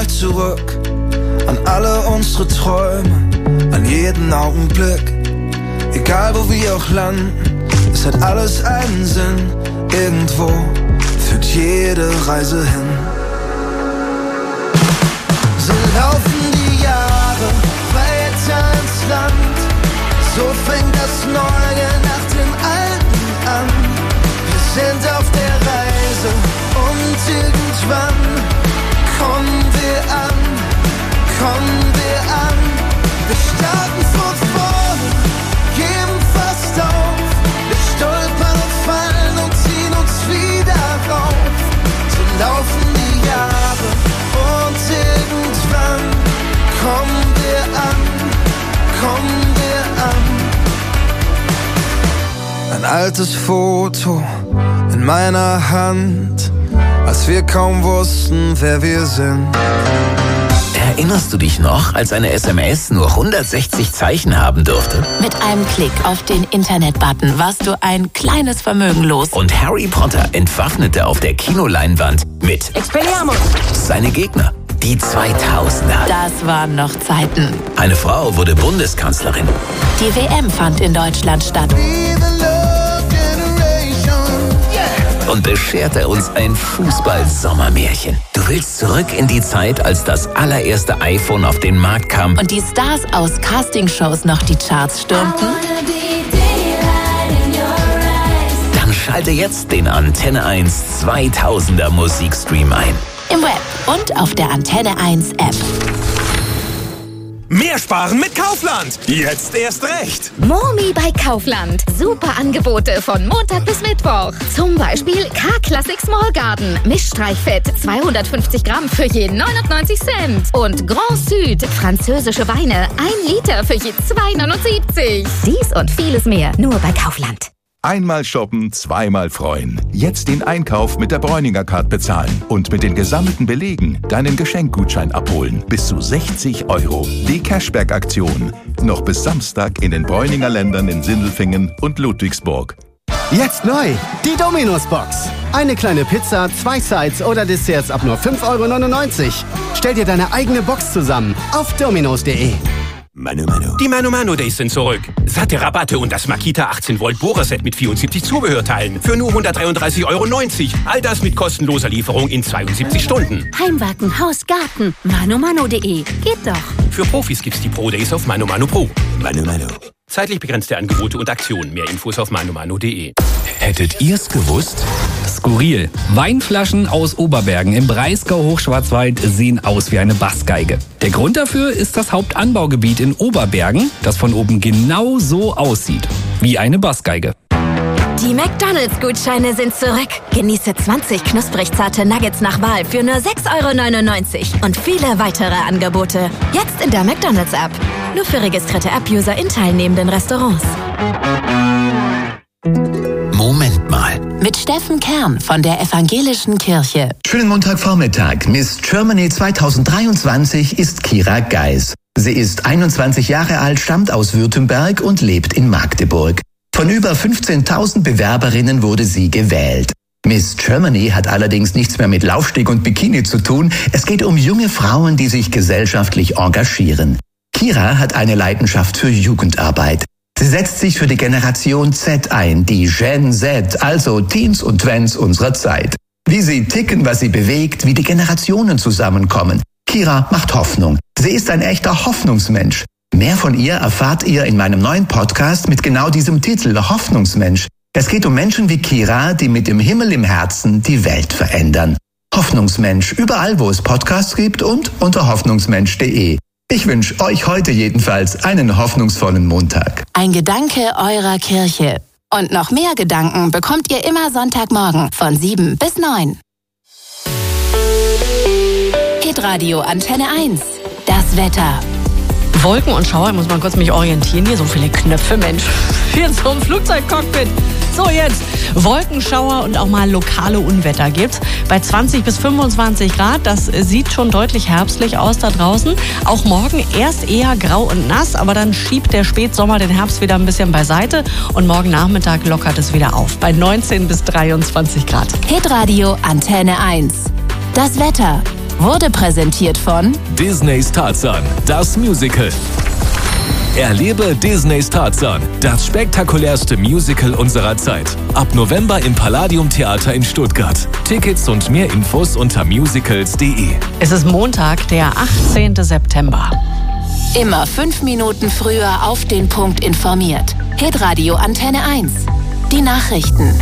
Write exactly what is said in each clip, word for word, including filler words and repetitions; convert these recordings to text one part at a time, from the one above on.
zurück an alle unsere Träume, an jeden Augenblick. Egal wo wir auch landen, es hat alles einen Sinn. Irgendwo führt jede Reise hin. So laufen die Jahre weiter ins Land. So fängt das Neue nach dem Alten an. Wir sind auf der Reise und irgendwann kommen wir an, kommen wir an. Wir starten von vorne, geben fast auf. Wir stolpern und fallen und ziehen uns wieder rauf. So laufen die Jahre und irgendwann kommen wir an, kommen wir an. Ein altes Foto in meiner Hand, als wir kaum wussten, wer wir sind. Erinnerst du dich noch, als eine S M S nur hundertsechzig Zeichen haben durfte? Mit einem Klick auf den Internet-Button warst du ein kleines Vermögen los. Und Harry Potter entwaffnete auf der Kinoleinwand mit Expelliarmus seine Gegner, die zweitausender. Das waren noch Zeiten. Eine Frau wurde Bundeskanzlerin. Die W M fand in Deutschland statt. Und bescherte uns ein Fußball-Sommermärchen. Du willst zurück in die Zeit, als das allererste iPhone auf den Markt kam. Und die Stars aus Castingshows noch die Charts stürmten. Dann schalte jetzt den Antenne eins zweitausender Musikstream ein. Im Web und auf der Antenne eins App. Mehr sparen mit Kaufland. Jetzt erst recht. Momi bei Kaufland. Super Angebote von Montag bis Mittwoch. Zum Beispiel K-Classic Small Garden. Mischstreichfett zweihundertfünfzig Gramm für je neunundneunzig Cent. Und Grand Sud. Französische Weine. ein Liter für je zwei neunundsiebzig. Dies und vieles mehr nur bei Kaufland. Einmal shoppen, zweimal freuen. Jetzt den Einkauf mit der Bräuninger Card bezahlen und mit den gesammelten Belegen deinen Geschenkgutschein abholen. Bis zu sechzig Euro. Die Cashback-Aktion. Noch bis Samstag in den Bräuninger Ländern in Sindelfingen und Ludwigsburg. Jetzt neu, die Domino's-Box. Eine kleine Pizza, zwei Sides oder Desserts ab nur fünf Euro neunundneunzig. Stell dir deine eigene Box zusammen auf dominos punkt de. Manu Manu. Die Manu Manu Days sind zurück. Satte Rabatte und das Makita achtzehn Volt Bohrerset mit vierundsiebzig Zubehörteilen für nur hundertdreiunddreißig Euro neunzig. All das mit kostenloser Lieferung in zweiundsiebzig Stunden. Heimwerken, Haus, Garten. manu manu punkt de. Geht doch. Für Profis gibt's die Pro Days auf Manu Manu Pro. Manu Manu. Zeitlich begrenzte Angebote und Aktionen. Mehr Infos auf manu manu punkt de. Hättet ihr's gewusst? Skurril. Weinflaschen aus Oberbergen im Breisgau-Hochschwarzwald sehen aus wie eine Bassgeige. Der Grund dafür ist das Hauptanbaugebiet in Oberbergen, das von oben genau so aussieht. Wie eine Bassgeige. Die McDonalds-Gutscheine sind zurück. Genieße zwanzig knusprig zarte Nuggets nach Wahl für nur sechs Euro neunundneunzig und viele weitere Angebote. Jetzt in der McDonalds-App. Nur für registrierte App-User in teilnehmenden Restaurants. Moment mal. Mit Steffen Kern von der Evangelischen Kirche. Schönen Montagvormittag. Miss Germany zweitausenddreiundzwanzig ist Kira Geis. Sie ist einundzwanzig Jahre alt, stammt aus Württemberg und lebt in Magdeburg. Von über fünfzehntausend Bewerberinnen wurde sie gewählt. Miss Germany hat allerdings nichts mehr mit Laufsteg und Bikini zu tun. Es geht um junge Frauen, die sich gesellschaftlich engagieren. Kira hat eine Leidenschaft für Jugendarbeit. Sie setzt sich für die Generation Z ein, die Gen Z, also Teens und Twents unserer Zeit. Wie sie ticken, was sie bewegt, wie die Generationen zusammenkommen. Kira macht Hoffnung. Sie ist ein echter Hoffnungsmensch. Mehr von ihr erfahrt ihr in meinem neuen Podcast mit genau diesem Titel, Hoffnungsmensch. Es geht um Menschen wie Kira, die mit dem Himmel im Herzen die Welt verändern. Hoffnungsmensch, überall wo es Podcasts gibt und unter hoffnungsmensch punkt de. Ich wünsche euch heute jedenfalls einen hoffnungsvollen Montag. Ein Gedanke eurer Kirche. Und noch mehr Gedanken bekommt ihr immer Sonntagmorgen von sieben bis neun. Hitradio Antenne eins. Das Wetter. Wolken und Schauer, muss man kurz mich orientieren. Hier so viele Knöpfe, Mensch. Hier in so einem Flugzeugcockpit. So, jetzt Wolkenschauer und auch mal lokale Unwetter gibt's. Bei zwanzig bis fünfundzwanzig Grad, das sieht schon deutlich herbstlich aus da draußen. Auch morgen erst eher grau und nass, aber dann schiebt der Spätsommer den Herbst wieder ein bisschen beiseite. Und morgen Nachmittag lockert es wieder auf. Bei neunzehn bis dreiundzwanzig Grad. Hitradio Antenne eins. Das Wetter. wurde präsentiert von Disneys Tarzan, das Musical. Erlebe Disneys Tarzan, das spektakulärste Musical unserer Zeit. Ab November im Palladium Theater in Stuttgart. Tickets und mehr Infos unter musicals punkt de. Es ist Montag, der achtzehnten September. Immer fünf Minuten früher auf den Punkt informiert. Hitradio Antenne eins. Die Nachrichten.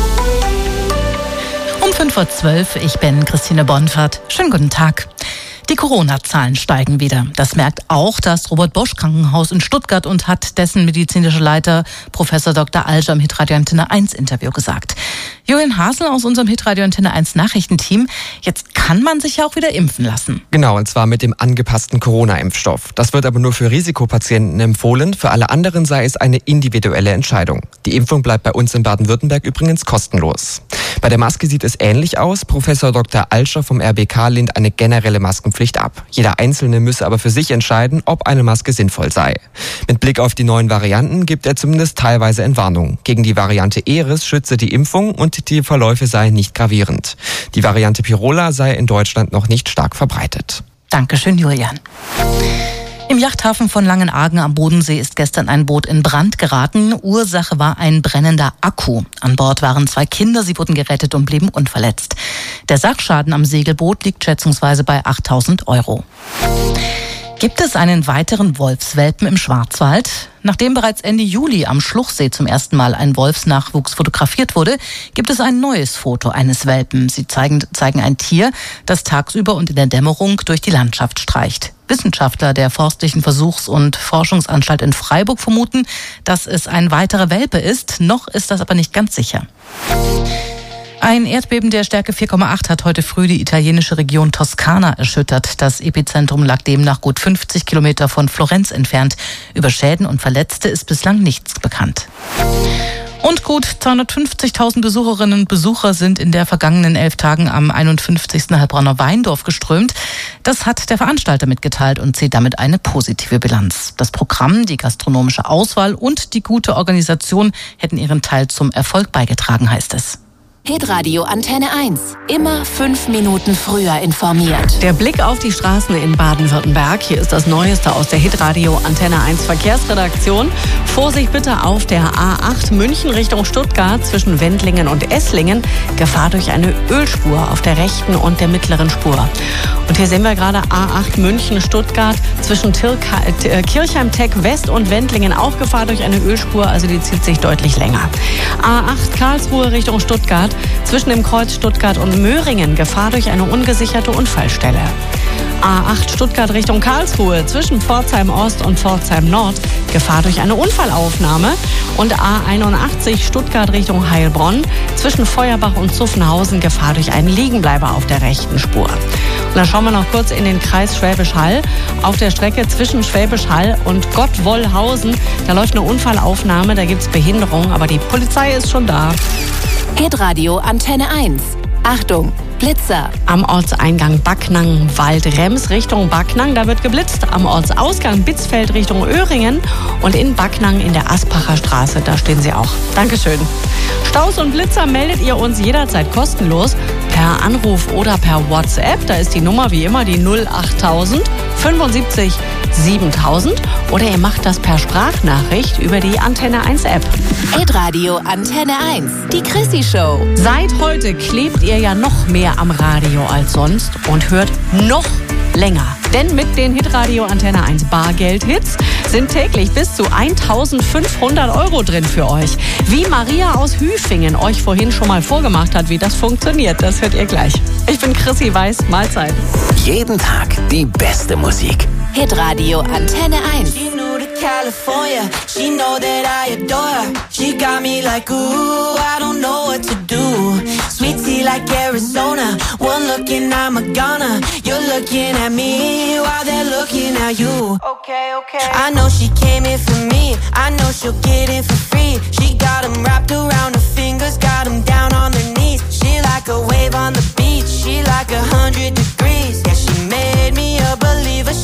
Um fünf Uhr zwölf, ich bin Christine Bonfert. Schönen guten Tag. Die Corona-Zahlen steigen wieder. Das merkt auch das Robert-Bosch-Krankenhaus in Stuttgart und hat dessen medizinischer Leiter Professor Doktor Alscher im Hitradio Antenne eins Interview gesagt. Julian Hasel aus unserem Hitradio Antenne eins Nachrichtenteam. Jetzt kann man sich ja auch wieder impfen lassen. Genau, und zwar mit dem angepassten Corona-Impfstoff. Das wird aber nur für Risikopatienten empfohlen. Für alle anderen sei es eine individuelle Entscheidung. Die Impfung bleibt bei uns in Baden-Württemberg übrigens kostenlos. Bei der Maske sieht es ähnlich aus. Professor Doktor Alscher vom R B K lehnt eine generelle Maskenpflicht ab. Jeder Einzelne müsse aber für sich entscheiden, ob eine Maske sinnvoll sei. Mit Blick auf die neuen Varianten gibt er zumindest teilweise Entwarnung. Gegen die Variante Eris schütze die Impfung und die Verläufe seien nicht gravierend. Die Variante Pirola sei in Deutschland noch nicht stark verbreitet. Dankeschön, Julian. Im Yachthafen von Langenargen am Bodensee ist gestern ein Boot in Brand geraten. Ursache war ein brennender Akku. An Bord waren zwei Kinder, sie wurden gerettet und blieben unverletzt. Der Sachschaden am Segelboot liegt schätzungsweise bei achttausend Euro. Gibt es einen weiteren Wolfswelpen im Schwarzwald? Nachdem bereits Ende Juli am Schluchsee zum ersten Mal ein Wolfsnachwuchs fotografiert wurde, gibt es ein neues Foto eines Welpen. Sie zeigen, zeigen ein Tier, das tagsüber und in der Dämmerung durch die Landschaft streicht. Wissenschaftler der Forstlichen Versuchs- und Forschungsanstalt in Freiburg vermuten, dass es ein weiterer Welpe ist. Noch ist das aber nicht ganz sicher. Ein Erdbeben der Stärke vier Komma acht hat heute früh die italienische Region Toskana erschüttert. Das Epizentrum lag demnach gut fünfzig Kilometer von Florenz entfernt. Über Schäden und Verletzte ist bislang nichts bekannt. Und gut zweihundertfünfzigtausend Besucherinnen und Besucher sind in der vergangenen elf Tagen am einundfünfzigsten Heilbronner Weindorf geströmt. Das hat der Veranstalter mitgeteilt und zieht damit eine positive Bilanz. Das Programm, die gastronomische Auswahl und die gute Organisation hätten ihren Teil zum Erfolg beigetragen, heißt es. Hitradio Antenne eins. Immer fünf Minuten früher informiert. Der Blick auf die Straßen in Baden-Württemberg. Hier ist das Neueste aus der Hitradio Antenne eins Verkehrsredaktion. Vorsicht bitte auf der A acht München Richtung Stuttgart zwischen Wendlingen und Esslingen. Gefahr durch eine Ölspur auf der rechten und der mittleren Spur. Und hier sehen wir gerade A acht München Stuttgart zwischen Kirchheim-Tech West und Wendlingen. Auch Gefahr durch eine Ölspur, also die zieht sich deutlich länger. A acht Karlsruhe Richtung Stuttgart. Zwischen dem Kreuz Stuttgart und Möhringen Gefahr durch eine ungesicherte Unfallstelle. A acht Stuttgart Richtung Karlsruhe zwischen Pforzheim Ost und Pforzheim Nord Gefahr durch eine Unfallaufnahme. Und A einundachtzig Stuttgart Richtung Heilbronn zwischen Feuerbach und Zuffenhausen Gefahr durch einen Liegenbleiber auf der rechten Spur. Und dann schauen wir noch kurz in den Kreis Schwäbisch Hall. Auf der Strecke zwischen Schwäbisch Hall und Gottwollhausen, da läuft eine Unfallaufnahme, da gibt es Behinderung, aber die Polizei ist schon da. Hitradio Antenne eins. Achtung, Blitzer. Am Ortseingang Backnang-Waldrems Richtung Backnang, da wird geblitzt. Am Ortsausgang Bitzfeld Richtung Öhringen und in Backnang in der Aspacher Straße, da stehen sie auch. Dankeschön. Staus und Blitzer meldet ihr uns jederzeit kostenlos per Anruf oder per WhatsApp. Da ist die Nummer wie immer die null achttausend fünfundsiebzig siebentausend oder ihr macht das per Sprachnachricht über die Antenne eins App. Hitradio Antenne eins, die Chrissy Show. Seit heute klebt ihr ja noch mehr am Radio als sonst und hört noch länger. Denn mit den Hitradio Antenne eins Bargeld-Hits sind täglich bis zu eintausendfünfhundert Euro drin für euch. Wie Maria aus Hüfingen euch vorhin schon mal vorgemacht hat, wie das funktioniert, das hört ihr gleich. Ich bin Chrissy Weiß, Mahlzeit. Jeden Tag die beste Musik. Hitradio Antenne eins. California, she know that I adore her. She got me like, ooh, I don't know what to do. Sweet tea like Arizona, one look and I'm a goner. You're looking at me while they're looking at you. Okay, okay. I know she came in for me, I know she'll get in for free. She got them wrapped around her fingers, got them down on their knees. She like a wave on the beach, she like a hundred degrees. Yeah, she made me a believer.